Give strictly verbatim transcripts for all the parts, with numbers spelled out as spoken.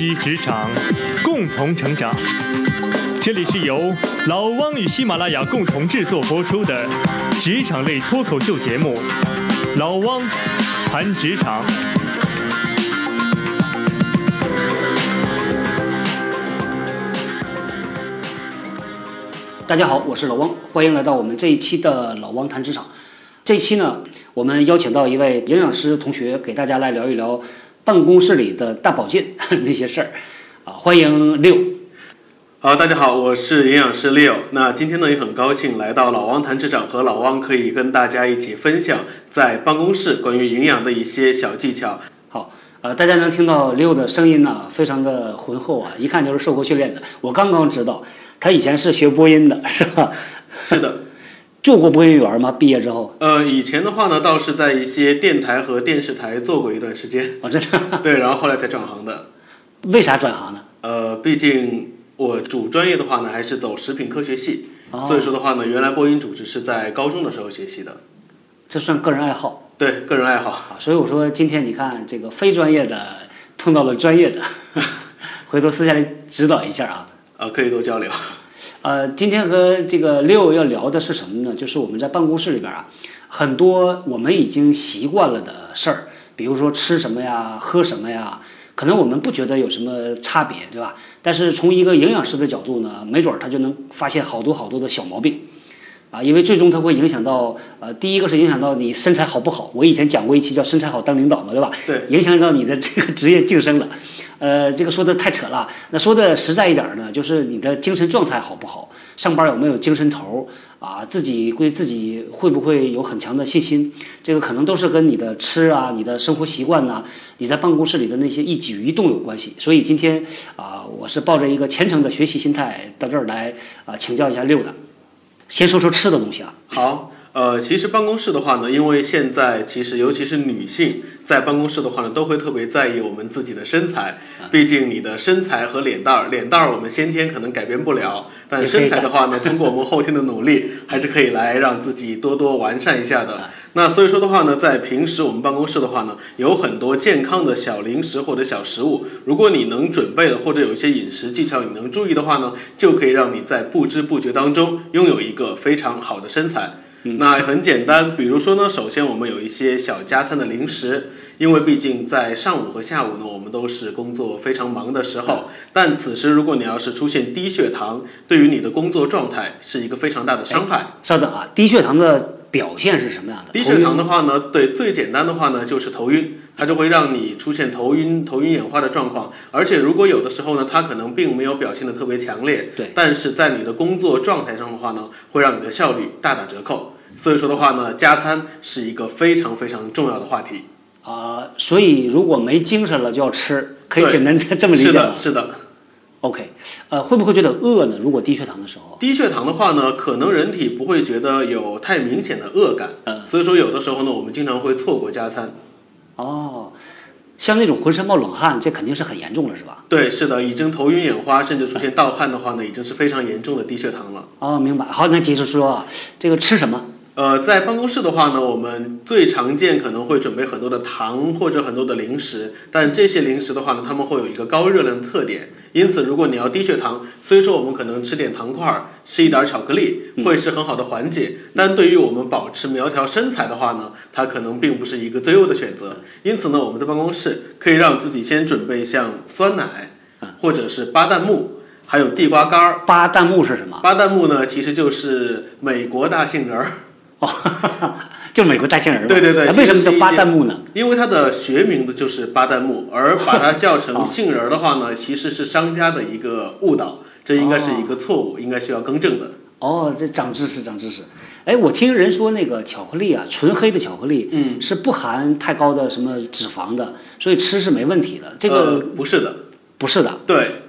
习职场，共同成长。这里是由老汪与喜马拉雅共同制作播出的职场类脱口秀节目《老汪谈职场》。 大家好，我是老汪，欢迎来到我们这一期的老汪谈职场。这一期呢，我们邀请到一位营养师同学，给大家来聊一聊办公室里的大保健那些事儿啊。欢迎六。 好，大家好，我是营养师 Leo。那今天呢，也很高兴来到老汪谈职场，和老汪可以跟大家一起分享在办公室关于营养的一些小技巧。 好，呃，大家能听到 Leo 的声音呢，非常的浑厚啊，一看就是受过训练的。我刚刚知道，他以前是学播音的，是吧？ 是的。 做过播音员吗？毕业之后？ 呃，以前的话呢，倒是在一些电台和电视台做过一段时间。 哦，真的？ 对，然后后来才转行的。 为啥转行呢？ 呃，毕竟我主专业的话呢，还是走食品科学系， 哦、 所以说的话呢，原来播音主持是在高中的时候学习的。 这算个人爱好？ 对，个人爱好。 啊，所以我说今天你看这个非专业的碰到了专业的，回头私下里指导一下啊。 呃，可以多交流。 呃，今天和这个六要聊的是什么呢？就是我们在办公室里边啊，很多我们已经习惯了的事儿，比如说吃什么呀、喝什么呀，可能我们不觉得有什么差别，对吧？但是从一个营养师的角度呢，没准他就能发现好多好多的小毛病，啊，因为最终它会影响到呃，第一个是影响到你身材好不好。我以前讲过一期叫“身材好当领导”嘛，对吧？ 对， 影响到你的这个职业晋升了。呃，这个说的太扯了。那说的实在一点呢，就是你的精神状态好不好，上班有没有精神头啊，自己对自己会不会有很强的信心，这个可能都是跟你的吃啊、你的生活习惯呐、你在办公室里的那些一举一动有关系。所以今天啊，我是抱着一个虔诚的学习心态到这儿来啊，请教一下六的。先说说吃的东西啊。 好。呃，其实办公室的话呢，因为现在其实尤其是女性在办公室的话呢，都会特别在意我们自己的身材。毕竟你的身材和脸蛋儿，脸蛋儿我们先天可能改变不了，但身材的话呢，通过我们后天的努力，还是可以来让自己多多完善一下的。那所以说的话呢，在平时我们办公室的话呢，有很多健康的小零食或者小食物，如果你能准备的，或者有一些饮食技巧你能注意的话呢，就可以让你在不知不觉当中拥有一个非常好的身材。那很简单，比如说呢，首先我们有一些小加餐的零食，因为毕竟在上午和下午呢，我们都是工作非常忙的时候，但此时如果你要是出现低血糖，对于你的工作状态是一个非常大的伤害。 稍等啊，低血糖的表现是什么样的？ 低血糖的话呢，对，最简单的话呢就是头晕，它就会让你出现头晕、头晕眼花的状况。而且如果有的时候呢，它可能并没有表现的特别强烈， 对， 但是在你的工作状态上的话呢，会让你的效率大打折扣。所以说的话呢，加餐是一个非常非常重要的话题啊、呃。所以如果没精神了就要吃，可以简单的这么理解吗？ 是的，是的。 OK， 呃，会不会觉得饿呢？如果低血糖的时候， 低血糖的话呢，可能人体不会觉得有太明显的饿感， 嗯， 所以说有的时候呢，我们经常会错过加餐。 哦，像那种浑身冒冷汗，这肯定是很严重了，是吧？ 对，是的，已经头晕眼花，甚至出现盗汗的话呢，已经是非常严重的低血糖了。 哦，明白。好，那接着说啊，这个吃什么？ 呃，在办公室的话呢，我们最常见可能会准备很多的糖或者很多的零食，但这些零食的话呢，它们会有一个高热量的特点，因此如果你要低血糖，虽说我们可能吃点糖块，吃一点巧克力会是很好的缓解，嗯、但对于我们保持苗条身材的话呢，它可能并不是一个最优的选择。因此呢，我们在办公室可以让自己先准备像酸奶，或者是巴旦木。还有地瓜干儿。 巴旦木是什么？ 巴旦木呢，其实就是美国大杏仁儿。 哦，就美国大杏仁儿。 对对对。 为什么叫巴旦木呢？ 因为它的学名的就是巴旦木，而把它叫成杏仁儿的话呢，其实是商家的一个误导，这应该是一个错误，应该需要更正的。 哦，这长知识，长知识。哎，我听人说那个巧克力啊，纯黑的巧克力， 嗯， 是不含太高的什么脂肪的，所以吃是没问题的。这个、 呃、不是的。 不是的， 对，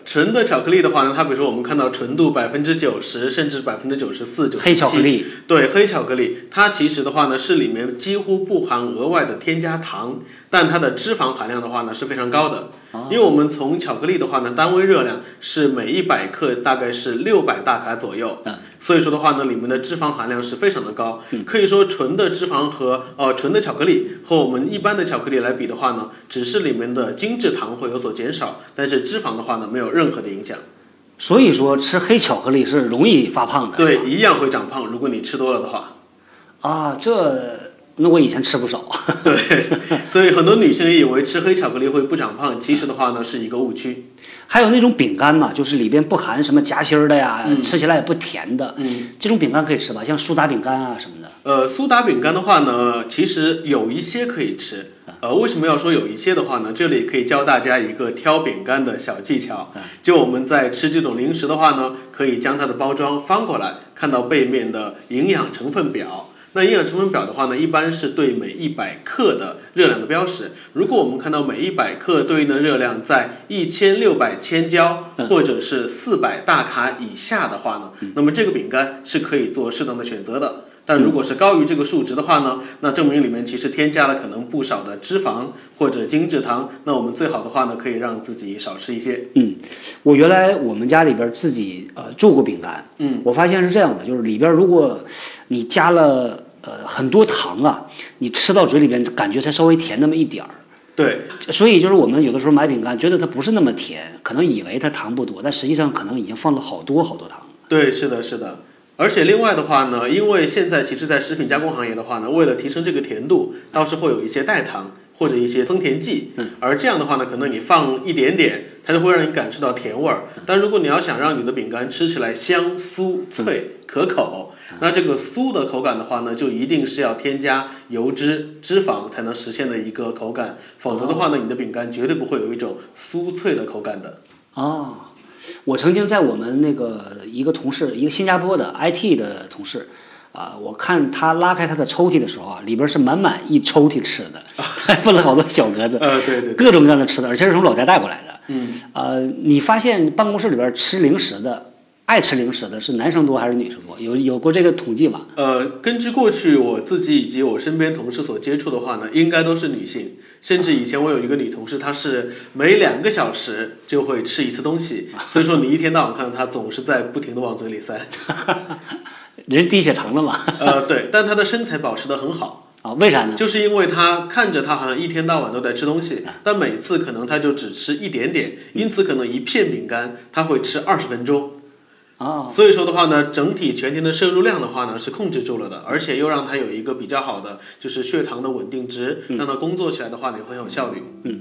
纯的巧克力的话呢，它比如说我们看到纯度百分之九十，甚至百分之九十四、九十七， 黑巧克力， 对，黑巧克力，它其实的话呢是里面几乎不含额外的添加糖，但它的脂肪含量的话呢是非常高的。因为我们从巧克力的话呢，单位热量是每一百克大概是六百大卡左右， 嗯， 所以说的话呢，里面的脂肪含量是非常的高，嗯，可以说纯的脂肪和呃纯的巧克力和我们一般的巧克力来比的话呢，只是里面的精制糖会有所减少，但是脂肪的话呢没有任何的影响。 所以说吃黑巧克力是容易发胖的。 对，一样会长胖，如果你吃多了的话。 啊，这。那我以前吃不少， 对，所以很多女性也以为吃黑巧克力会不长胖，其实的话呢是一个误区。 还有那种饼干嘛，就是里边不含什么夹心儿的呀， 嗯、 吃起来也不甜的， 嗯， 这种饼干可以吃吧？像苏打饼干啊什么的。 呃，苏打饼干的话呢，其实有一些可以吃。呃，为什么要说有一些的话呢？这里可以教大家一个挑饼干的小技巧。就我们在吃这种零食的话呢，可以将它的包装翻过来，看到背面的营养成分表。那营养成分表的话呢，一般是对每一百克的热量的标识。如果我们看到每一百克对应的热量在一千六百千焦或者是四百大卡以下的话呢，那么这个饼干是可以做适当的选择的。但如果是高于这个数值的话呢，那证明里面其实添加了可能不少的脂肪或者精制糖。那我们最好的话呢，可以让自己少吃一些。 嗯，我原来我们家里边自己呃做过饼干， 嗯， 我发现是这样的，就是里边如果你加了呃很多糖啊，你吃到嘴里边感觉才稍微甜那么一点儿。 对， 所以就是我们有的时候买饼干，觉得它不是那么甜，可能以为它糖不多，但实际上可能已经放了好多好多糖。 对，是的，是的。而且另外的话呢，因为现在其实在食品加工行业的话呢，为了提升这个甜度，倒是会有一些代糖或者一些增甜剂， 嗯， 而这样的话呢，可能你放一点点，它就会让你感受到甜味儿。但如果你要想让你的饼干吃起来香酥脆可口，那这个酥的口感的话呢，就一定是要添加油脂、脂肪才能实现的一个口感，否则的话呢，你的饼干绝对不会有一种酥脆的口感的。 哦。我曾经在我们那个一个同事，一个新加坡的 I T 的同事，啊、呃，我看他拉开他的抽屉的时候啊，里边是满满一抽屉吃的，还分了好多小格子， 呃，对 对, 对， 各种各样的吃的，而且是从老家带过来的。 嗯， 呃，你发现办公室里边吃零食的，爱吃零食的是男生多还是女生多？有有过这个统计吗？ 呃，根据过去我自己以及我身边同事所接触的话呢，应该都是女性。甚至以前我有一个女同事，她是每两个小时就会吃一次东西，所以说你一天到晚看到她总是在不停的往嘴里塞。 人低血糖了嘛？ 呃，对，但她的身材保持得很好啊，为啥呢？ 就是因为她看着她好像一天到晚都在吃东西，但每次可能她就只吃一点点，因此可能一片饼干她会吃二十分钟。 啊， 所以说的话呢，整体全天的摄入量的话呢是控制住了的，而且又让它有一个比较好的就是血糖的稳定值， 嗯、 让它工作起来的话呢也很有效率。 嗯。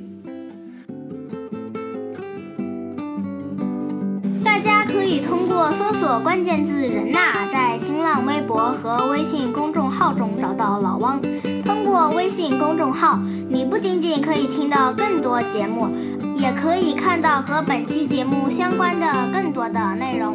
大家可以通过搜索关键字人呐，在新浪微博和微信公众号中找到老汪。通过微信公众号，你不仅仅可以听到更多节目，也可以看到和本期节目相关的更多的内容。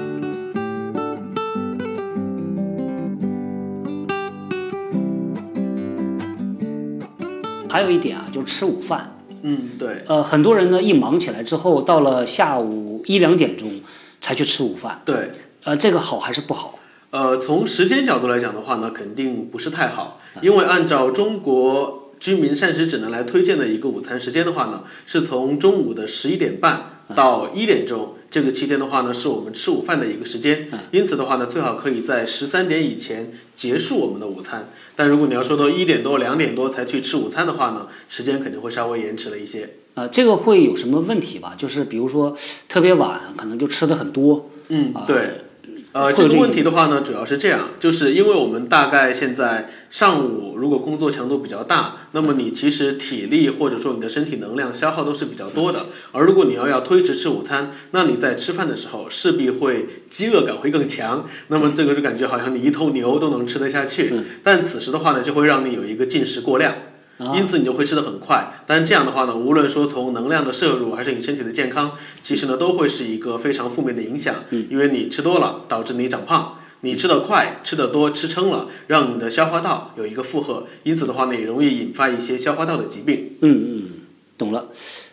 还有一点啊，就是吃午饭。 嗯，对。 呃，很多人呢一忙起来之后，到了下午一两点钟才去吃午饭。 对。 呃，这个好还是不好？ 呃，从时间角度来讲的话呢，肯定不是太好，因为按照中国居民膳食指南来推荐的一个午餐时间的话呢，是从中午的十一点半到一点钟。这个期间的话呢，是我们吃午饭的一个时间，因此的话呢，最好可以在十三点以前结束我们的午餐。但如果你要说到一点多、两点多才去吃午餐的话呢，时间肯定会稍微延迟了一些。 呃，这个会有什么问题吧？就是比如说特别晚，可能就吃的很多。 嗯，对。呃，这个问题的话呢，主要是这样，就是因为我们大概现在上午如果工作强度比较大，那么你其实体力或者说你的身体能量消耗都是比较多的。而如果你要要推迟吃午餐，那你在吃饭的时候势必会饥饿感会更强，那么这个就感觉好像你一头牛都能吃得下去，但此时的话呢，就会让你有一个进食过量。因此你就会吃得很快，但这样的话呢，无论说从能量的摄入还是你身体的健康，其实呢都会是一个非常负面的影响。因为你吃多了导致你长胖，你吃得快、吃得多、吃撑了，让你的消化道有一个负荷，因此的话呢也容易引发一些消化道的疾病。 嗯嗯，懂了。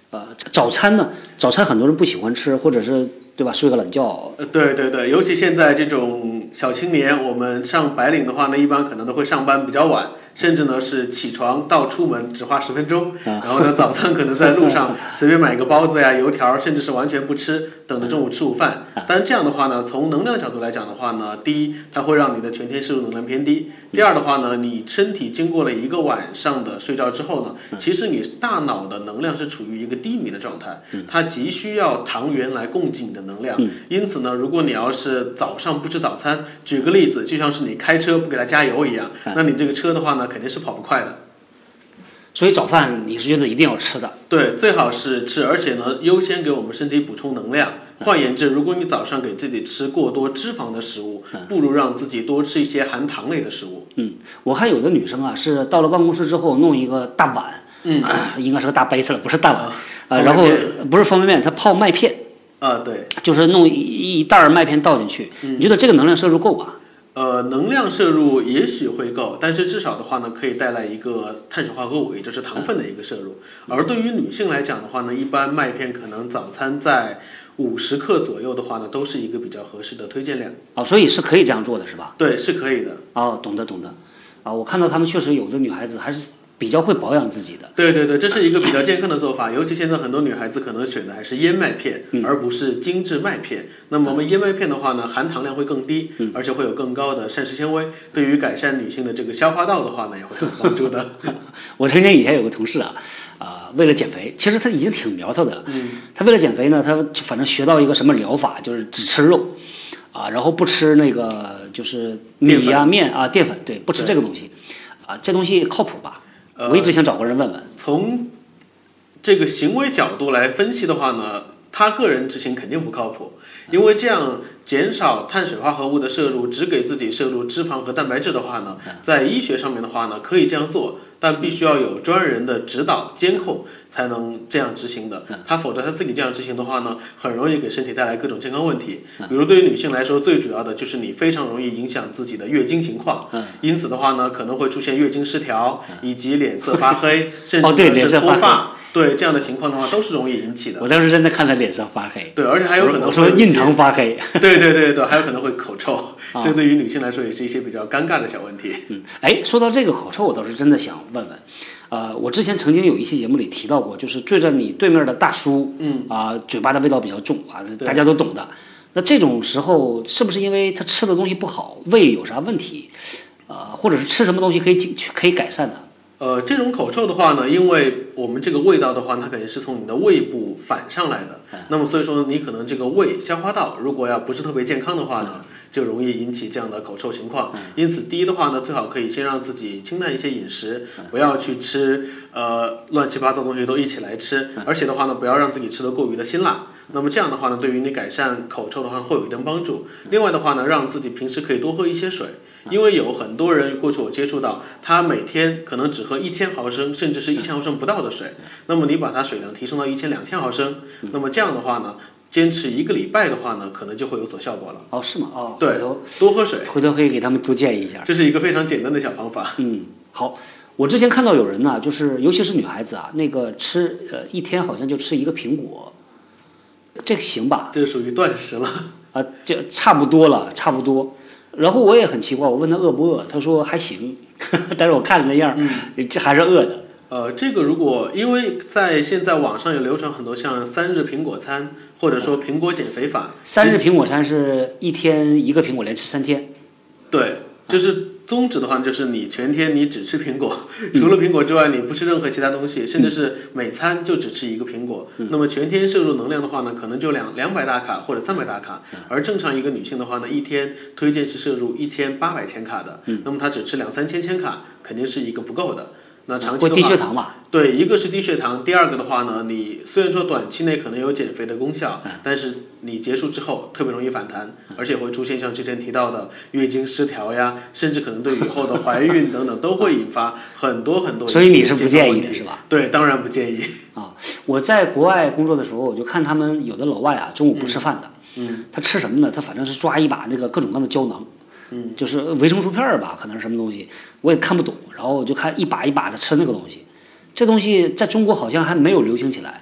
呃，早餐呢？早餐很多人不喜欢吃，或者是对吧？睡个懒觉。 呃，对对对，尤其现在这种小青年，我们上白领的话呢，一般可能都会上班比较晚，甚至呢是起床到出门只花十分钟，然后呢早餐可能在路上随便买个包子呀、油条，甚至是完全不吃，等着中午吃午饭。但这样的话呢，从能量角度来讲的话呢，第一，它会让你的全天摄入能量偏低；第二的话呢，你身体经过了一个晚上的睡觉之后呢，其实你大脑的能量是处于一个低迷的状态，它急需要糖原来供给你的能量。因此呢，如果你要是早上不吃早餐，举个例子，就像是你开车不给它加油一样，那你这个车的话呢，肯定是跑不快的。 所以早饭你是觉得一定要吃的？ 对，最好是吃，而且呢，优先给我们身体补充能量。换言之，如果你早上给自己吃过多脂肪的食物，不如让自己多吃一些含糖类的食物。 嗯，我看有的女生啊，是到了办公室之后弄一个大碗， 嗯， 啊、应该是个大杯子了，不是大碗啊、呃，然后不是方便面，它泡麦片。 啊，对， 就是弄一一袋麦片倒进去， 嗯、 你觉得这个能量摄入够吧？ 呃，能量摄入也许会够，但是至少的话呢，可以带来一个碳水化合物，也就是糖分的一个摄入。而对于女性来讲的话呢，一般麦片可能早餐在五十克左右的话呢，都是一个比较合适的推荐量。 哦，所以是可以这样做的是吧？ 对，是可以的。 哦，懂得懂得。啊，我看到他们确实有的女孩子还是比较会保养自己的。 对对对，这是一个比较健康的做法，尤其现在很多女孩子可能选的还是燕麦片， 嗯、 而不是精致麦片。那么我们燕麦片的话呢，含糖量会更低， 嗯、 而且会有更高的膳食纤维，对于改善女性的这个消化道的话呢，也会有帮助的。 我曾经以前有个同事啊，啊、呃，为了减肥，其实他已经挺苗条的了。 嗯， 他为了减肥呢，他反正学到一个什么疗法，就是只吃肉，啊，然后不吃那个就是米啊、面啊、淀粉，对，不吃这个东西。啊，这东西靠谱吧？ 呃、 我一直想找个人问问。 从这个行为角度来分析的话呢，他个人执行肯定不靠谱，因为这样减少碳水化合物的摄入，只给自己摄入脂肪和蛋白质的话呢，在医学上面的话呢，可以这样做，但必须要有专人的指导监控才能这样执行的。他否则他自己这样执行的话呢，很容易给身体带来各种健康问题。比如对于女性来说，最主要的就是你非常容易影响自己的月经情况。因此的话呢，可能会出现月经失调，以及脸色发黑，甚至是脱发。对这样的情况的话，都是容易引起的。 我当时真的看他脸色发黑。 对，而且还有可能会我说印堂发黑。 对对对对，还有可能会口臭。这对于女性来说也是一些比较尴尬的小问题。 嗯，哎，说到这个口臭，我倒是真的想问问，呃，我之前曾经有一期节目里提到过，就是对着你对面的大叔， 嗯啊、呃，嘴巴的味道比较重啊，大家都懂的。那这种时候是不是因为他吃的东西不好，胃有啥问题？呃，或者是吃什么东西可以可以改善呢？ 呃，这种口臭的话呢，因为我们这个味道的话，它肯定是从你的胃部反上来的。嗯、那么所以说，你可能这个胃消化道如果要不是特别健康的话呢，就容易引起这样的口臭情况。嗯、因此，第一的话呢，最好可以先让自己清淡一些饮食，不要去吃呃乱七八糟的东西都一起来吃，而且的话呢，不要让自己吃得过于的辛辣。那么这样的话呢，对于你改善口臭的话会有一定帮助。另外的话呢，让自己平时可以多喝一些水。因为有很多人过去我接触到，他每天可能只喝一千毫升，甚至是一千毫升不到的水。那么你把它水量提升到一千两千毫升，那么这样的话呢，坚持一个礼拜的话呢，可能就会有所效果了。 哦，是吗？哦， 对，多喝水， 回头可以给他们多建议一下。 这是一个非常简单的小方法。 嗯，好。我之前看到有人呢，就是尤其是女孩子啊，那个吃呃一天好像就吃一个苹果，这个行吧？ 这属于断食了。 啊，这差不多了，差不多。然后我也很奇怪，我问他饿不饿，他说还行，但是我看着那样，嗯，这还是饿的。 呃，这个如果因为在现在网上也流传很多像三日苹果餐，或者说苹果减肥法。 三日苹果餐是一天一个苹果连吃三天。 对，就是宗旨的话，就是你全天你只吃苹果，除了苹果之外，你不吃任何其他东西，甚至是每餐就只吃一个苹果。嗯、那么全天摄入能量的话呢，可能就两两百大卡或者三百大卡，而正常一个女性的话呢，一天推荐是摄入一千八百千卡的。嗯、那么她只吃两三千千卡，肯定是一个不够的。那长期的话， 会低血糖吧？ 对，一个是低血糖，第二个的话呢，你虽然说短期内可能有减肥的功效，嗯、但是你结束之后特别容易反弹，嗯、而且会出现像之前提到的月经失调呀，甚至可能对以后的怀孕等等都会引发很多很多。 所以你是不建议的是吧？ 对，当然不建议。 啊，我在国外工作的时候，我就看他们有的老外啊，中午不吃饭的， 嗯， 他吃什么呢？他反正是抓一把那个各种各样的胶囊。 嗯， 就是维生素片儿吧，可能是什么东西，我也看不懂。然后我就看一把一把的吃那个东西，这东西在中国好像还没有流行起来。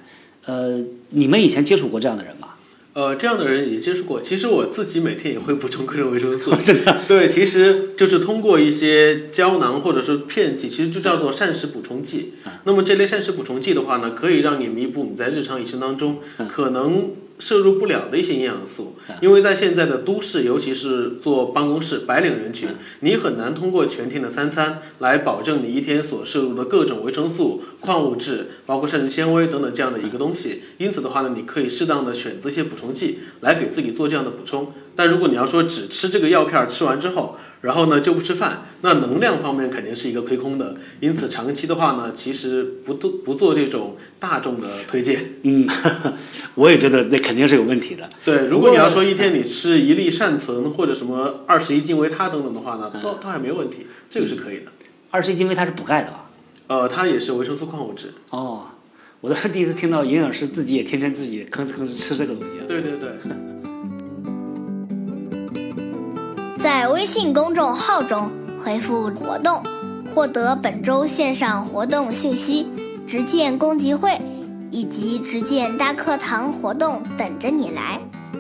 呃，你们以前接触过这样的人吗？ 呃，这样的人也接触过。其实我自己每天也会补充各种维生素。 真的？ 对，其实就是通过一些胶囊或者是片剂，其实就叫做膳食补充剂。嗯、那么这类膳食补充剂的话呢，可以让你弥补你在日常饮食当中可能摄入不了的一些营养素。因为在现在的都市，尤其是做办公室白领人群，你很难通过全天的三餐来保证你一天所摄入的各种维生素、矿物质，包括膳食纤维等等这样的一个东西。因此的话呢，你可以适当的选择一些补充剂来给自己做这样的补充。但如果你要说只吃这个药片吃完之后，然后呢就不吃饭，那能量方面肯定是一个亏空的。因此长期的话呢，其实不做不做这种大众的推荐。 嗯，我也觉得那肯定是有问题的。 对，如果你要说一天你吃一粒善存或者什么二十一金维他等等的话呢，都都还没有问题，这个是可以的。 二十一金维他是补钙的吧？ 呃，它也是维生素矿物质。 哦，我倒是第一次听到营养师自己也天天自己吭哧吭哧吃这个东西。 对对对。 在微信公众号中回复活动，获得本周线上活动信息、直见公集会以及直见大课堂活动等着你来。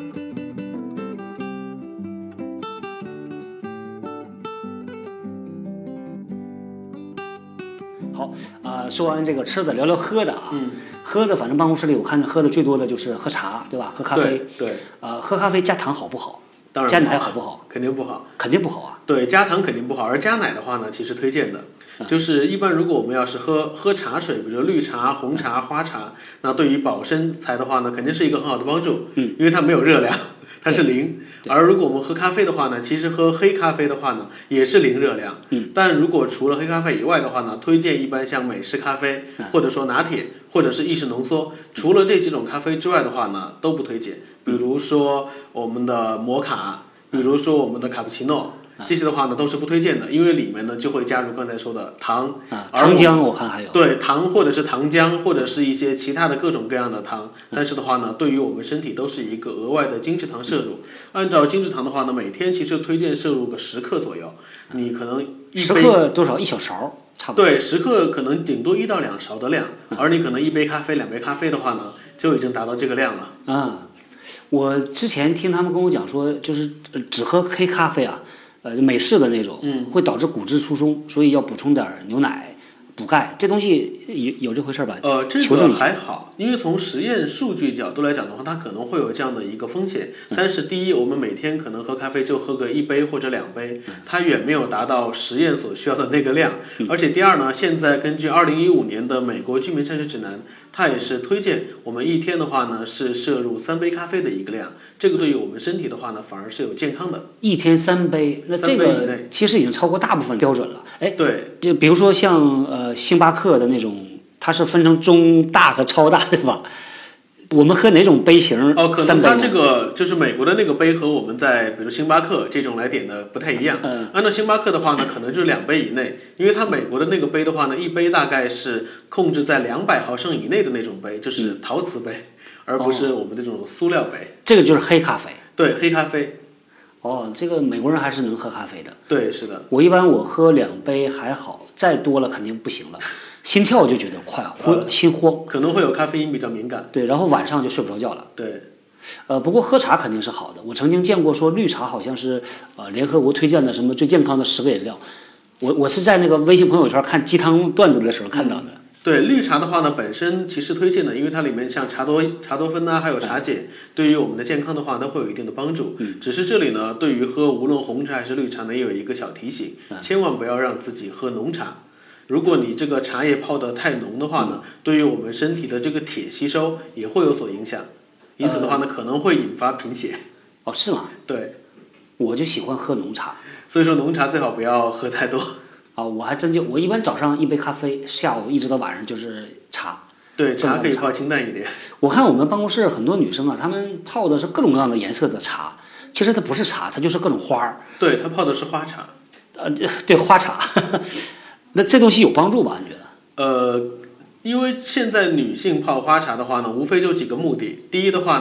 好啊、呃，说完这个吃的，聊聊喝的啊。 嗯， 喝的，反正办公室里我看着喝的最多的就是喝茶，对吧？喝咖啡。 对。对啊、呃，喝咖啡加糖好不好？ 当然加奶好不好？ 肯定不好， 肯定不好啊。 对，加糖肯定不好，而加奶的话呢，其实推荐的， 嗯、 就是一般如果我们要是喝喝茶水，比如绿茶、红茶、花茶，那对于保身材的话呢，肯定是一个很好的帮助。 嗯， 因为它没有热量，它是零。而如果我们喝咖啡的话呢，其实喝黑咖啡的话呢，也是零热量。 嗯， 但如果除了黑咖啡以外的话呢，推荐一般像美式咖啡，或者说拿铁，或者是意式浓缩。除了这几种咖啡之外的话呢，都不推荐。比如说我们的摩卡。比如说我们的卡布奇诺，这些的话呢都是不推荐的，因为里面呢就会加入刚才说的糖， 啊、糖浆我看还有。 对，糖或者是糖浆，或者是一些其他的各种各样的糖，但是的话呢，对于我们身体都是一个额外的精制糖摄入。按照精制糖的话呢，每天其实推荐摄入个十克左右，你可能一杯十克多少？一小勺，差不多。 对，十克可能顶多一到两勺的量，而你可能一杯咖啡、两杯咖啡的话呢，就已经达到这个量了。 啊。我之前听他们跟我讲说，就是只喝黑咖啡啊，呃，美式的那种， 嗯， 会导致骨质疏松，所以要补充点牛奶补钙。这东西有有这回事吧？ 呃，这个还好，因为从实验数据角度来讲的话，它可能会有这样的一个风险。但是第一，我们每天可能喝咖啡就喝个一杯或者两杯，它远没有达到实验所需要的那个量。而且第二呢，现在根据二零一五年的美国居民膳食指南，它也是推荐我们一天的话呢是摄入三杯咖啡的一个量，这个对于我们身体的话呢反而是有健康的。 一天三杯，那这个其实已经超过大部分标准了。哎， 对， 就比如说像呃星巴克的那种，它是分成中大和超大，对吧？我们喝哪种杯型？ 哦，可能它这个就是美国的那个杯和我们在比如星巴克这种来点的不太一样。 嗯， 按照星巴克的话呢，可能就是两杯以内，因为它美国的那个杯的话呢，一杯大概是控制在两百毫升以内的那种杯，就是陶瓷杯，嗯、而不是我们这种塑料杯。 哦、这个就是黑咖啡。 对，黑咖啡。 哦，这个美国人还是能喝咖啡的。 对，是的。 我一般我喝两杯还好，再多了肯定不行了。心跳就觉得快，慌、呃、心慌， 可能会有咖啡因比较敏感。 对，然后晚上就睡不着觉了。 对， 呃，不过喝茶肯定是好的。我曾经见过说绿茶好像是呃联合国推荐的什么最健康的十个饮料，我我是在那个微信朋友圈看鸡汤段子的时候看到的。嗯、 对，绿茶的话呢，本身其实推荐的，因为它里面像茶多茶多酚呐、啊，还有茶碱，嗯、对于我们的健康的话，都会有一定的帮助。 嗯， 只是这里呢，对于喝无论红茶还是绿茶呢，也有一个小提醒， 嗯、 千万不要让自己喝浓茶。如果你这个茶叶泡得太浓的话呢，对于我们身体的这个铁吸收也会有所影响，因此的话呢，可能会引发贫血。 哦，是吗？ 对， 我就喜欢喝浓茶， 所以说浓茶最好不要喝太多。 啊，我还真就我一般早上一杯咖啡，下午一直到晚上就是茶。 对，茶可以泡清淡一点。 我看我们办公室很多女生啊，她们泡的是各种各样的颜色的茶，其实它不是茶，它就是各种花儿。 对，她泡的是花茶。 呃，对，花茶。那这东西有帮助吧？你觉得？ 呃，因为现在女性泡花茶的话呢，无非就几个目的。第一的话呢，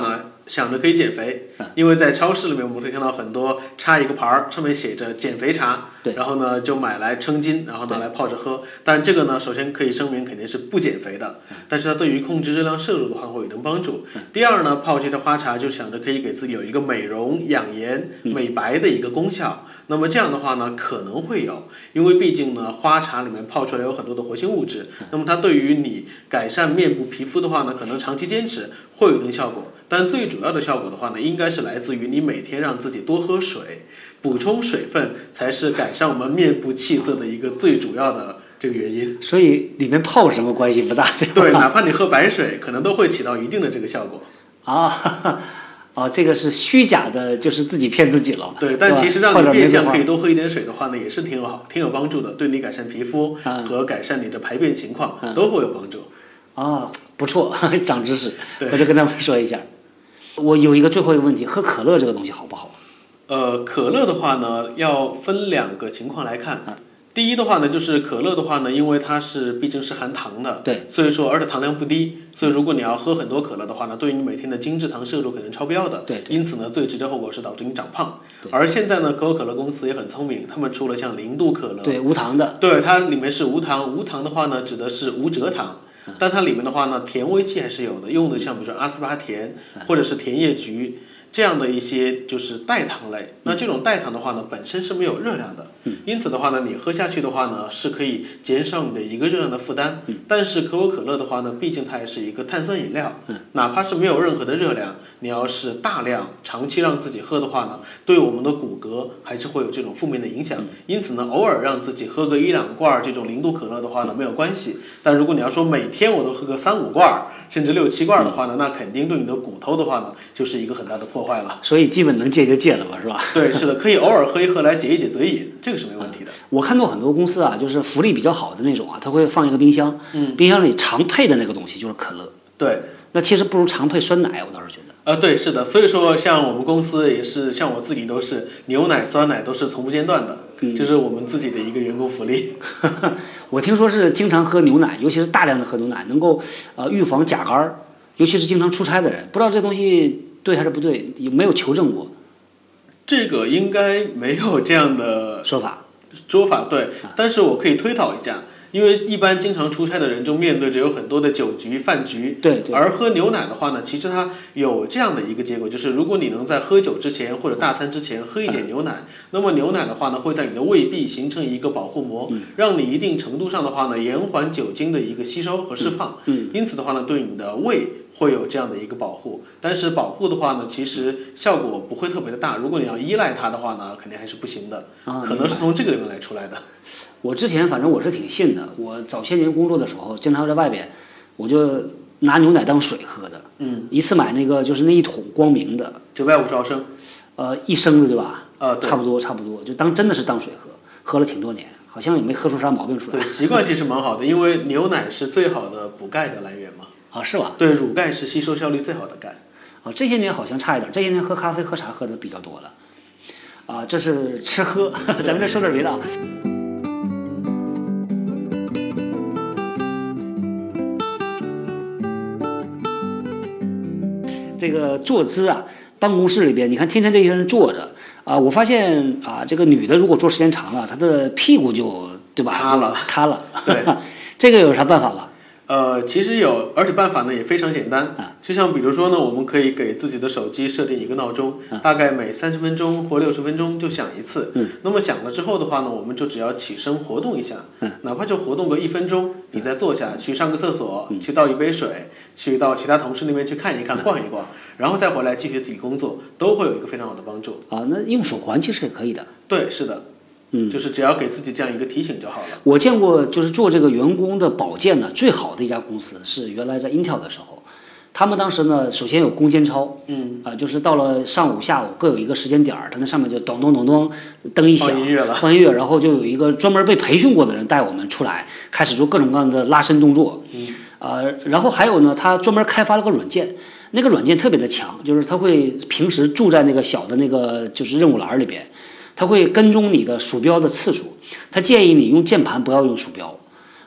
想着可以减肥，因为在超市里面我们可以看到很多插一个牌儿，上面写着减肥茶， 对， 然后呢就买来称斤，然后拿来泡着喝。但这个呢，首先可以声明肯定是不减肥的，但是它对于控制热量摄入的话会有一定帮助。第二呢，泡这个花茶就想着可以给自己有一个美容、养颜、美白的一个功效。那么这样的话呢，可能会有，因为毕竟呢，花茶里面泡出来有很多的活性物质，那么它对于你改善面部皮肤的话呢，可能长期坚持会有一定效果。但最主要的效果的话呢，应该是来自于你每天让自己多喝水，补充水分才是改善我们面部气色的一个最主要的这个原因。 所以里面泡什么关系不大，对吧？ 对，哪怕你喝白水，可能都会起到一定的这个效果。 啊。哈哈哦，这个是虚假的，就是自己骗自己了。 对，但其实让你变相可以多喝一点水的话呢，也是挺有好、挺有帮助的，对你改善皮肤和改善你的排便情况、嗯、都会有帮助。 啊，不错，长知识，我就跟他们说一下。我有一个最后一个问题，喝可乐这个东西好不好？ 呃，可乐的话呢，要分两个情况来看。啊第一的话呢，就是可乐的话呢，因为它是毕竟是含糖的， 对， 所以说而且糖量不低，所以如果你要喝很多可乐的话呢，对于你每天的精制糖摄入可能超标的， 对， 因此呢，最直接后果是导致你长胖。而现在呢，可口可乐公司也很聪明，他们出了像零度可乐， 对，无糖的， 对，它里面是无糖，无糖的话呢，指的是无蔗糖。但它里面的话呢，甜味剂还是有的，用的像比如说阿斯巴甜或者是甜叶菊这样的一些就是代糖类。那这种代糖的话呢，本身是没有热量的，因此的话呢，你喝下去的话呢，是可以减少你的一个热量的负担。但是可口可乐的话呢，毕竟它也是一个碳酸饮料，哪怕是没有任何的热量，你要是大量长期让自己喝的话呢，对我们的骨骼还是会有这种负面的影响。因此呢，偶尔让自己喝个一两罐这种零度可乐的话呢，没有关系。但如果你要说每天我都喝个三五罐，甚至六七罐的话呢，那肯定对你的骨头的话呢，就是一个很大的破坏了。 所以基本能戒就戒了吧，是吧？ 对，是的，可以偶尔喝一喝来解一解嘴瘾，这个是没问题的。 我看到很多公司啊，就是福利比较好的那种啊，它会放一个冰箱， 嗯， 冰箱里常配的那个东西就是可乐。 对， 那其实不如常配酸奶，我倒是觉得。 呃，对，是的，所以说像我们公司也是，像我自己都是牛奶、酸奶都是从不间断的，嗯，这是我们自己的一个员工福利。 我听说是经常喝牛奶，尤其是大量的喝牛奶，能够呃预防甲肝，尤其是经常出差的人，不知道这东西对还是不对，有没有求证过？ 这个应该没有这样的说法， 说法对，但是我可以推导一下。因为一般经常出差的人就面对着有很多的酒局饭局， 对对， 而喝牛奶的话呢，其实它有这样的一个结果，就是如果你能在喝酒之前或者大餐之前喝一点牛奶，那么牛奶的话呢，会在你的胃壁形成一个保护膜， 嗯， 让你一定程度上的话呢，延缓酒精的一个吸收和释放， 嗯， 因此的话呢，对你的胃会有这样的一个保护。但是保护的话呢，其实效果不会特别的大，如果你要依赖它的话呢，肯定还是不行的， 啊， 可能是从这个里面来出来的。 我之前反正我是挺信的，我早些年工作的时候，经常在外边，我就拿牛奶当水喝的， 嗯， 一次买那个就是那一桶光明的， 九百五十毫升， 呃，一升的对吧？ 呃， 差不多差不多，就当真的是当水喝，喝了挺多年，好像也没喝出啥毛病出来。 对，习惯其实蛮好的，因为牛奶是最好的补钙的来源嘛。 啊，是吧？ 对，乳钙是吸收效率最好的钙。 啊，这些年好像差一点，这些年喝咖啡喝茶喝的比较多了。啊，这是吃喝，咱们再说点别的啊。这个坐姿啊，办公室里边，你看天天这些人坐着啊，我发现啊，这个女的如果坐时间长了，她的屁股就对吧？ 塌了， 塌了。 对， 这个有啥办法吧？ 呃，其实有，而且办法呢也非常简单。就像比如说呢，我们可以给自己的手机设定一个闹钟，大概每三十分钟或六十分钟就响一次。 嗯。 那么响了之后的话呢，我们就只要起身活动一下，嗯，哪怕就活动个一分钟，你再坐下去上个厕所，去倒一杯水，去到其他同事那边去看一看、逛一逛，然后再回来继续自己工作，都会有一个非常好的帮助。 啊，那用手环其实也可以的。 对，是的。 嗯， 就是只要给自己这样一个提醒就好了。 我见过，就是做这个员工的保健呢，最好的一家公司是原来在 Intel 的时候，他们当时呢，首先有攻坚操， 嗯， 啊、呃，就是到了上午、下午各有一个时间点儿，他那上面就咚咚咚咚，灯一响， 放音乐了， 放音乐，然后就有一个专门被培训过的人带我们出来，开始做各种各样的拉伸动作， 嗯， 呃，然后还有呢，他专门开发了个软件，那个软件特别的强，就是他会平时住在那个小的那个就是任务栏里边。它会跟踪你的鼠标的次数，它建议你用键盘不要用鼠标，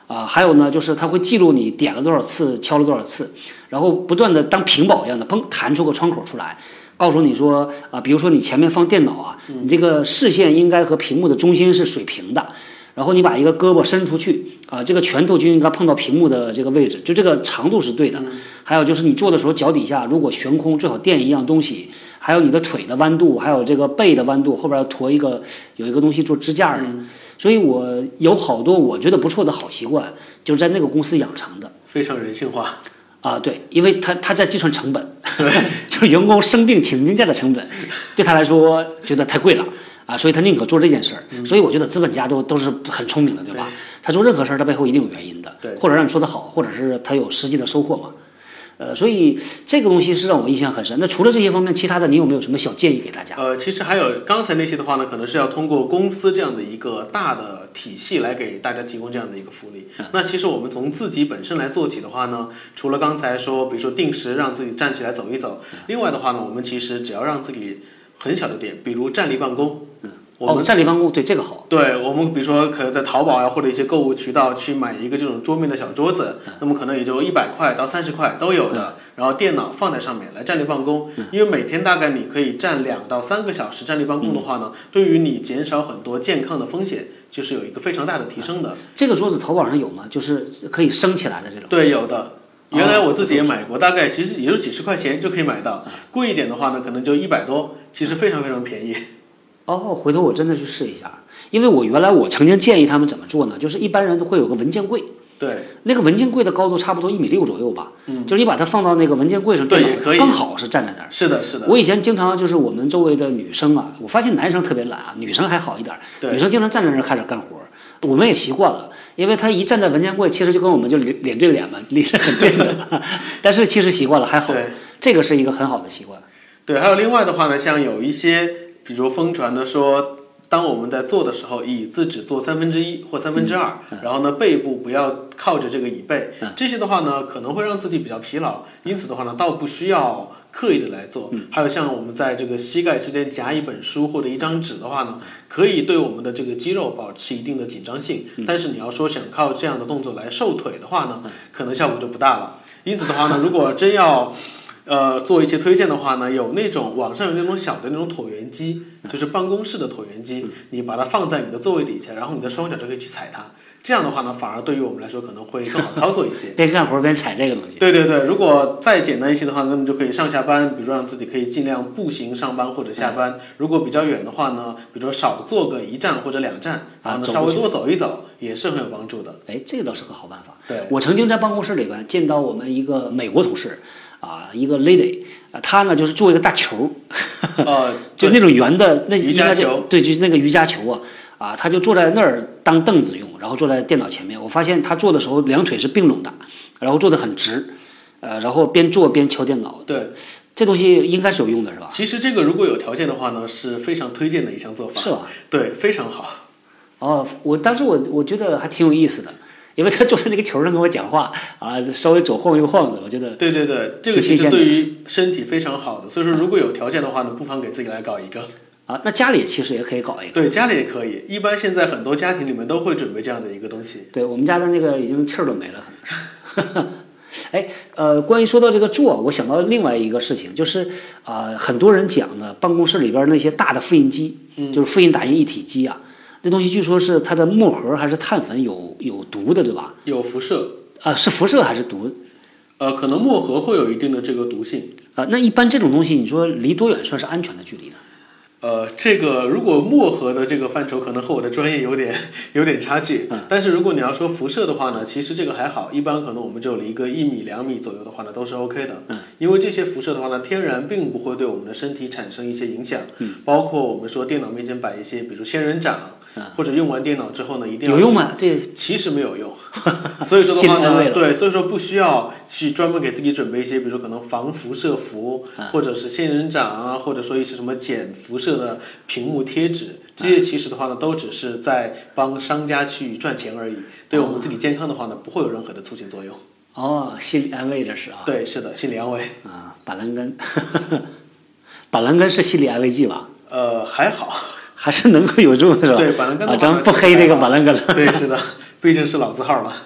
啊，还有呢，就是它会记录你点了多少次，敲了多少次，然后不断的当屏保一样的，砰弹出个窗口出来，告诉你说啊，比如说你前面放电脑啊，你这个视线应该和屏幕的中心是水平的，然后你把一个胳膊伸出去啊，这个拳头就应该碰到屏幕的这个位置，就这个长度是对的。还有就是你做的时候，脚底下如果悬空，最好垫一样东西，还有你的腿的弯度，还有这个背的弯度，后边要驮一个有一个东西做支架的。所以我有好多我觉得不错的好习惯，就是在那个公司养成的， 非常人性化啊。对，因为他他在计算成本，就是员工生病请病假的成本，对他来说觉得太贵了啊，所以他宁可做这件事儿。 嗯、 所以我觉得资本家都都是很聪明的，对吧？ 对他做任何事儿，他背后一定有原因的， 对， 或者让你说的好，或者是他有实际的收获嘛。呃，所以这个东西是让我印象很深。那除了这些方面，其他的你有没有什么小建议给大家？ 呃，其实还有刚才那些的话呢，可能是要通过公司这样的一个大的体系来给大家提供这样的一个福利。嗯、那其实我们从自己本身来做起的话呢，除了刚才说，比如说定时让自己站起来走一走，嗯、另外的话呢，我们其实只要让自己很小的点，比如站立办公。 嗯我们、哦、站立办公，对这个好。 对我们，比如说可能在淘宝呀、啊，或者一些购物渠道去买一个这种桌面的小桌子，嗯、那么可能也就一百块到三十块都有的。嗯、然后电脑放在上面来站立办公，嗯、因为每天大概你可以站两到三个小时站立办公的话呢，嗯、对于你减少很多健康的风险，就是有一个非常大的提升的。嗯、 这个桌子淘宝上有吗？就是可以升起来的这种。 对，有的。原来我自己也买过，大概其实也就几十块钱就可以买到，贵一点的话呢，可能就一百多，其实非常非常便宜。 哦，回头我真的去试一下，因为我原来我曾经建议他们怎么做呢？就是一般人都会有个文件柜， 对， 那个文件柜的高度差不多一米六左右吧，嗯，就是你把它放到那个文件柜上， 对，也可以， 刚好是站在那儿。 是的，是的。 我以前经常就是我们周围的女生啊，我发现男生特别懒啊，女生还好一点，女生经常站在那儿开始干活，我们也习惯了，因为他一站在文件柜，其实就跟我们就脸脸对脸嘛，离得很近的，但是其实习惯了还好，这个是一个很好的习惯。 对，还有另外的话呢，像有一些。比如疯传的说，当我们在坐的时候，椅子只坐三分之一或三分之二，嗯、然后呢，背部不要靠着这个椅背，嗯、这些的话呢，可能会让自己比较疲劳，因此的话呢，倒不需要刻意的来做。嗯、还有像我们在这个膝盖之间夹一本书或者一张纸的话呢，可以对我们的这个肌肉保持一定的紧张性。嗯、但是你要说想靠这样的动作来瘦腿的话呢，嗯、可能效果就不大了。因此的话呢，如果真要呃，做一些推荐的话呢，有那种网上有那种小的那种椭圆机，就是办公室的椭圆机，你把它放在你的座位底下，然后你的双脚就可以去踩它。这样的话呢，反而对于我们来说可能会更好操作一些。 边干活边踩这个东西。 对对对，如果再简单一些的话，那么就可以上下班，比如说让自己可以尽量步行上班或者下班。嗯、如果比较远的话呢，比如说少坐个一站或者两站，然后呢稍微多走一走，也是很有帮助的。 哎，这个倒是个好办法。 对， 我曾经在办公室里边见到我们一个美国同事。啊，一个 lady， 啊，她呢就是做一个大球， 呃， 就那种圆的那瑜伽球， 对，就是那个瑜伽球啊，啊，她就坐在那儿当凳子用，然后坐在电脑前面。我发现她做的时候两腿是并拢的，然后坐得很直，呃，然后边做边敲电脑。 对， 这东西应该是有用的，是吧？ 其实这个如果有条件的话呢，是非常推荐的一项做法。 是吧？ 对，非常好。 哦，我当时我我觉得还挺有意思的。因为他坐在那个球上跟我讲话啊，稍微左晃右晃的，我觉得对对对，这个其实对于身体非常好的，所以说如果有条件的话呢，不妨给自己来搞一个啊。那家里其实也可以搞一个， 对，家里也可以。一般现在很多家庭里面都会准备这样的一个东西。 对我们家的那个已经气儿都没了，很。哎，呃，关于说到这个坐，我想到另外一个事情，就是啊、呃，很多人讲呢，办公室里边那些大的复印机，嗯，就是复印打印一体机啊。那东西据说是它的墨盒还是碳粉有有毒的，对吧？ 有辐射啊，是辐射还是毒？ 呃，可能墨盒会有一定的这个毒性啊。那一般这种东西，你说离多远算是安全的距离呢？ 呃，这个如果墨盒的这个范畴可能和我的专业有点有点差距，嗯，但是如果你要说辐射的话呢，其实这个还好，一般可能我们就离个一米两米左右的话呢都是 OK 的，嗯，因为这些辐射的话呢，天然并不会对我们的身体产生一些影响，嗯，包括我们说电脑面前摆一些，比如仙人掌。或者用完电脑之后呢，一定要有用吗？这其实没有用，所以说的话呢，对，所以说不需要去专门给自己准备一些，比如说可能防辐射服，嗯、或者是仙人掌啊，或者说一些什么减辐射的屏幕贴纸，这些其实的话呢，都只是在帮商家去赚钱而已，对我们自己健康的话呢，不会有任何的促进作用。 哦，心理安慰这是啊？ 对，是的，心理安慰啊，板蓝根，板蓝根是心理安慰剂吧？ 呃，还好。 还是能够有用的是吧？ 对，板蓝根的话、 啊，咱们不黑这个板蓝根了。 对，是的，毕竟是老字号了。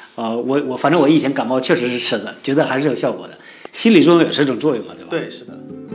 呃，我我反正我以前感冒确实是吃的，觉得还是有效果的，心理作用也是一种作用嘛，对吧？ 对，是的。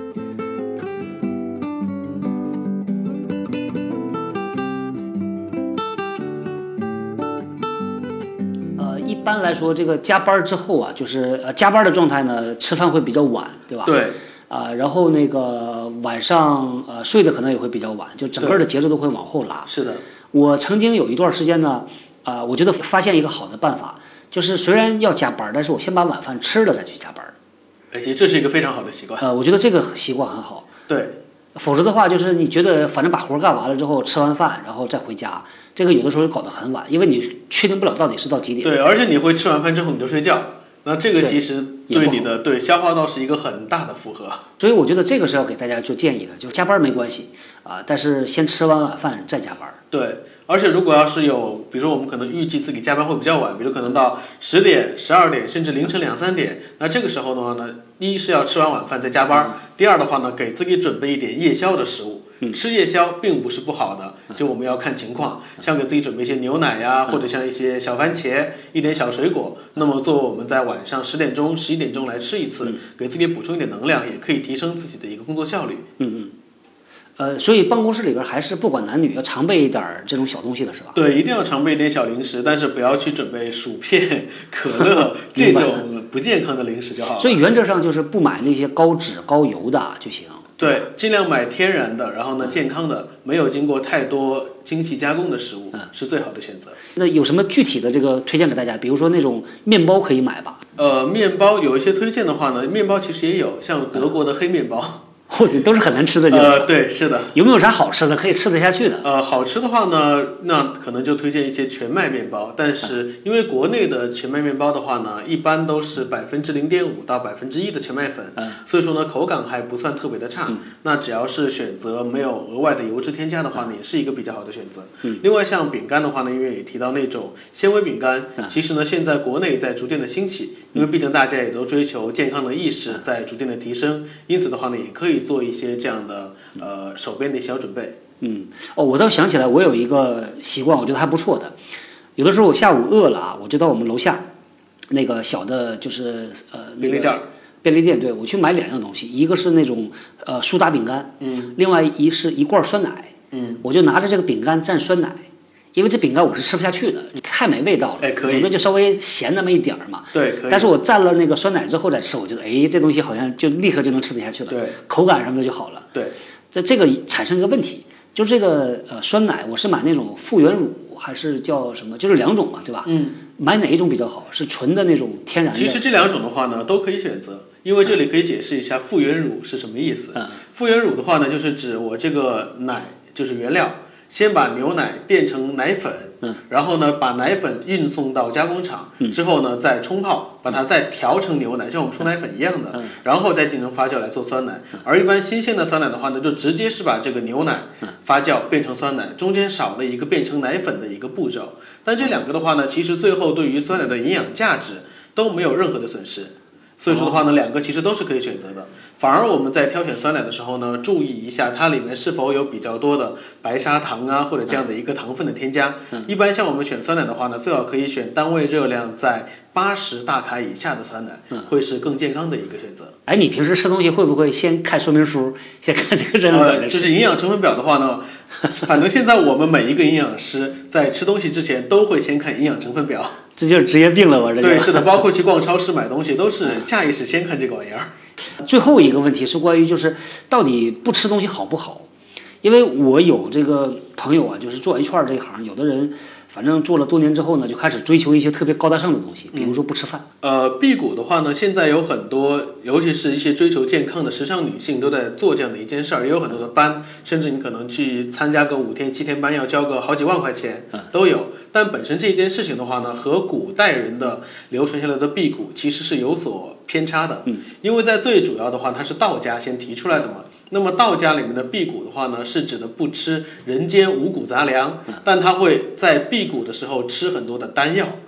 呃，一般来说，这个加班之后啊，就是呃加班的状态呢，吃饭会比较晚，对吧？ 对。 啊、呃，然后那个晚上呃睡的可能也会比较晚，就整个的节奏都会往后拉。 是的。 我曾经有一段时间呢，啊、呃，我觉得发现一个好的办法，就是虽然要加班，但是我先把晚饭吃了再去加班。 而且这是一个非常好的习惯。 呃，我觉得这个习惯很好。 对。 否则的话，就是你觉得反正把活干完了之后，吃完饭然后再回家，这个有的时候搞得很晚，因为你确定不了到底是到几点。 对，而且你会吃完饭之后你就睡觉。那这个其实对你的对消化道是一个很大的负荷， 所以我觉得这个是要给大家做建议的，就是加班没关系啊，但是先吃完晚饭再加班。 对，而且如果要是有，比如说我们可能预计自己加班会比较晚，比如可能到十点、十二点，甚至凌晨两三点，那这个时候的话呢，一是要吃完晚饭再加班，第二的话呢，给自己准备一点夜宵的食物。 嗯、 吃夜宵并不是不好的，就我们要看情况，像给自己准备一些牛奶呀，或者像一些小番茄、一点小水果，那么作为我们在晚上十点钟、十一点钟来吃一次，给自己补充一点能量，也可以提升自己的一个工作效率。 嗯嗯。呃，所以办公室里边还是不管男女要常备一点这种小东西的是吧？ 对，一定要常备一点小零食，但是不要去准备薯片、可乐这种不健康的零食就好了。 所以原则上就是不买那些高脂高油的就行。 对，尽量买天然的，然后呢健康的，没有经过太多精细加工的食物，嗯、是最好的选择。 那有什么具体的这个推荐给大家？比如说那种面包可以买吧？ 呃，面包有一些推荐的话呢，面包其实也有，像德国的黑面包。嗯或者都是很难吃的，就是呃，对，是的。 有没有啥好吃的可以吃得下去的？ 呃，好吃的话呢，那可能就推荐一些全麦面包。但是因为国内的全麦面包的话呢，一般都是百分之零点五到百分之一的全麦粉， 嗯、 所以说呢，口感还不算特别的差。 嗯、 那只要是选择没有额外的油脂添加的话呢，也是一个比较好的选择。 嗯、 另外像饼干的话呢，因为也提到那种纤维饼干， 嗯、 其实呢，现在国内在逐渐的兴起，因为毕竟大家也都追求健康的意识在逐渐的提升，因此的话呢，也可以做一些这样的呃手边的小准备。 嗯，哦，我倒想起来，我有一个习惯，我觉得还不错的。有的时候我下午饿了啊，我就到我们楼下那个小的，就是呃便利店。 便利店，对，我去买两样东西，一个是那种呃苏打饼干， 嗯， 另外一是一罐酸奶， 嗯， 我就拿着这个饼干蘸酸奶。因为这饼干我是吃不下去的，太没味道了。 哎，可以。 有的就稍微咸那么一点儿嘛。 对，可以。 但是我蘸了那个酸奶之后再吃，我觉得哎，这东西好像就立刻就能吃得下去了。 对。 口感什么的就好了。 对。 这这个产生一个问题，就这个呃酸奶，我是买那种复原乳还是叫什么？就是两种嘛，对吧？ 嗯。 买哪一种比较好？是纯的那种天然的？ 其实这两种的话呢，都可以选择。因为这里可以解释一下复原乳是什么意思。 嗯。 复原乳的话呢，就是指我这个奶就是原料。先把牛奶变成奶粉， 嗯， 然后呢，把奶粉运送到加工厂， 嗯， 之后呢，再冲泡，把它再调成牛奶，像我们冲奶粉一样的， 嗯， 然后再进行发酵来做酸奶。嗯、而一般新鲜的酸奶的话呢，就直接是把这个牛奶发酵变成酸奶，中间少了一个变成奶粉的一个步骤。但这两个的话呢，其实最后对于酸奶的营养价值都没有任何的损失。所以说的话呢，两个其实都是可以选择的。反而我们在挑选酸奶的时候呢，注意一下它里面是否有比较多的白砂糖啊，或者这样的一个糖分的添加。一般像我们选酸奶的话呢，最好可以选单位热量在八十大卡以下的酸奶，会是更健康的一个选择。 哎，你平时吃东西会不会先看说明书，先看这个成分表？ 呃，就是营养成分表的话呢，反正现在我们每一个营养师在吃东西之前都会先看营养成分表。 这就是职业病了，我这对，是的，包括去逛超市买东西都是下意识先看这个玩意儿。 最后一个问题是关于就是到底不吃东西好不好？因为我有这个朋友啊，就是做 H R 这一行，有的人反正做了多年之后呢，就开始追求一些特别高大上的东西，比如说不吃饭。 嗯、呃，辟谷的话呢，现在有很多，尤其是一些追求健康的时尚女性都在做这样的一件事儿，也有很多的班，甚至你可能去参加个五天七天班，要交个好几万块钱都有。但本身这件事情的话呢，和古代人的流传下来的辟谷其实是有所偏差的。 嗯， 因为在最主要的话，它是道家先提出来的嘛。那么道家里面的辟谷的话呢，是指的不吃人间五谷杂粮，但他会在辟谷的时候吃很多的丹药。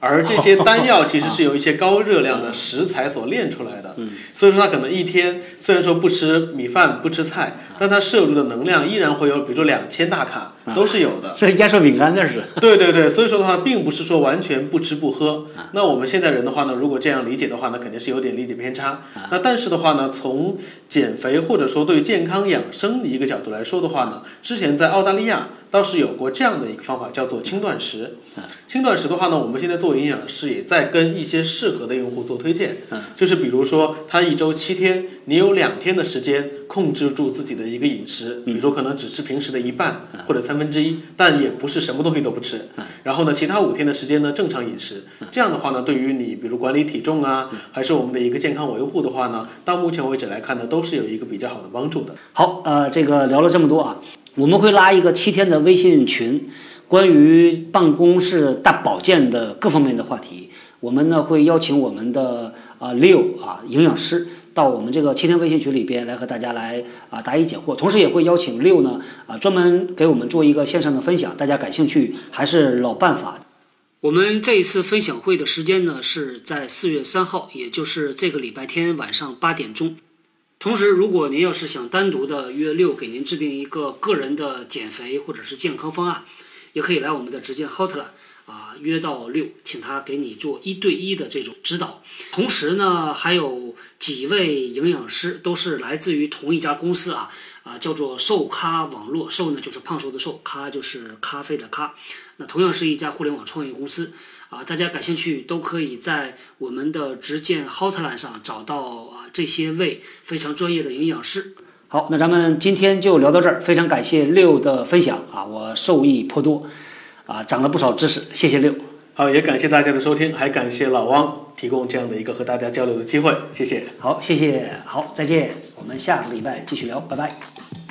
而这些丹药其实是由一些高热量的食材所炼出来的，所以说它可能一天虽然说不吃米饭不吃菜，但它摄入的能量依然会有，比如说两千大卡都是有的。 这压缩饼干那是。 对对对，所以说的话，并不是说完全不吃不喝。那我们现在人的话呢，如果这样理解的话呢，肯定是有点理解偏差。那但是的话呢，从减肥或者说对健康养生的一个角度来说的话呢，之前在澳大利亚倒是有过这样的一个方法，叫做轻断食。轻断食的话呢，我们现在作为营养师也在跟一些适合的用户做推荐，就是比如说他一周七天，你有两天的时间控制住自己的一个饮食，比如说可能只吃平时的一半或者三分之一，但也不是什么东西都不吃。然后呢，其他五天的时间呢正常饮食。这样的话呢，对于你比如管理体重啊，还是我们的一个健康维护的话呢，到目前为止来看呢，都是有一个比较好的帮助的。 好，呃，这个聊了这么多啊，我们会拉一个七天的微信群。关于办公室大保健的各方面的话题，我们呢会邀请我们的啊六啊营养师到我们这个七天微信群里边来和大家来啊答疑解惑，同时也会邀请六呢啊专门给我们做一个线上的分享，大家感兴趣还是老办法。我们这一次分享会的时间呢是在四月三号，也就是这个礼拜天晚上八点钟。同时，如果您要是想单独的约六给您制定一个个人的减肥或者是健康方案，也可以来我们的直接 hotline 啊，约到六，请他给你做一对一的这种指导。同时呢，还有几位营养师都是来自于同一家公司啊，啊叫做瘦咖网络，瘦呢就是胖瘦的瘦，咖就是咖啡的咖。那同样是一家互联网创业公司啊，大家感兴趣都可以在我们的直见 hotline 上找到啊这些位非常专业的营养师。好，那咱们今天就聊到这儿，非常感谢六的分享啊，我受益颇多啊，长了不少知识，谢谢六。 好，也感谢大家的收听，还感谢老汪提供这样的一个和大家交流的机会，谢谢。 好，谢谢，好，再见，我们下个礼拜继续聊，拜拜。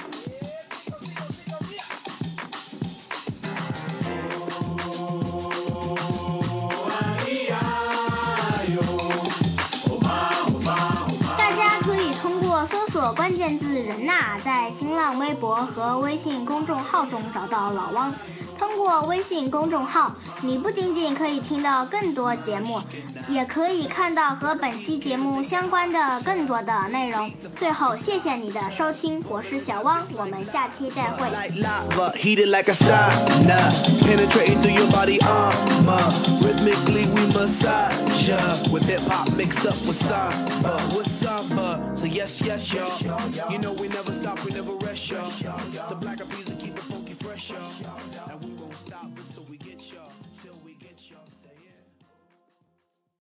关键字人呐，在新浪微博和微信公众号中找到老汪。通过微信公众号，你不仅仅可以听到更多节目，也可以看到和本期节目相关的更多的内容。最后，谢谢你的收听，我是小汪，我们下期再会。 So yes, yes, y'all. You know we never stop, we never rest, y'all. The black eyed peas will keep it funky fresh, y'all.